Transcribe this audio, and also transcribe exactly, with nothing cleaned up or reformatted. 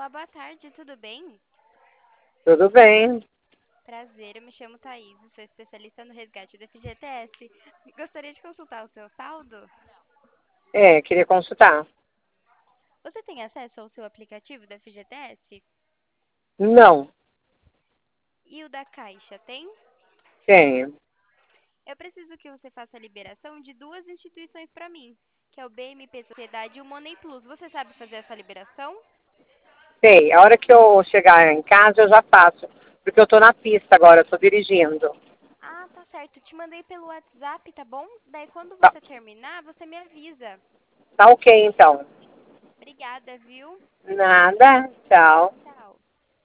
Olá, boa tarde, tudo bem? Tudo bem? Prazer, eu me chamo Thaís, sou especialista no resgate do F G T S. Gostaria de consultar o seu saldo? É, queria consultar. Você tem acesso ao seu aplicativo do F G T S? Não, E o da Caixa, tem? tenho. Eu preciso que você faça a liberação de duas instituições para mim, que é o B M P Sociedade e o Money Plus. Você sabe fazer essa liberação? Sei. A hora que eu chegar em casa eu já faço. Porque eu tô na pista agora, eu tô dirigindo. Ah, tá certo. Te mandei pelo WhatsApp, tá bom? Daí quando Tá, você terminar, você me avisa. tá ok então. Obrigada, viu? Nada. Tchau. Tchau.